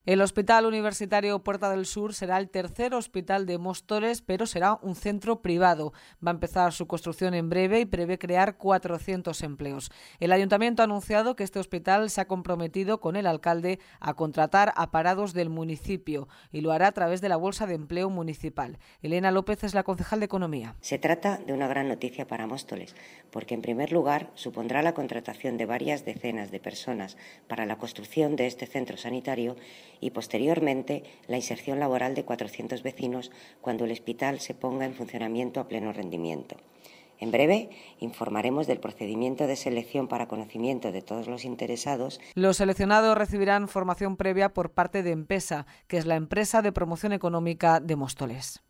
El Hospital Universitario Puerta del Sur será el tercer hospital de Móstoles, pero será un centro privado. Va a empezar su construcción en breve y prevé crear 400 empleos. El Ayuntamiento ha anunciado que este hospital se ha comprometido con el alcalde a contratar a parados del municipio y lo hará a través de la Bolsa de Empleo Municipal. Elena López es la concejal de Economía. Se trata de una gran noticia para Móstoles, porque en primer lugar supondrá la contratación de varias decenas de personas para la construcción de este centro sanitario y posteriormente la inserción laboral de 400 vecinos cuando el hospital se ponga en funcionamiento a pleno rendimiento. En breve informaremos del procedimiento de selección para conocimiento de todos los interesados. Los seleccionados recibirán formación previa por parte de Empesa, que es la empresa de promoción económica de Móstoles.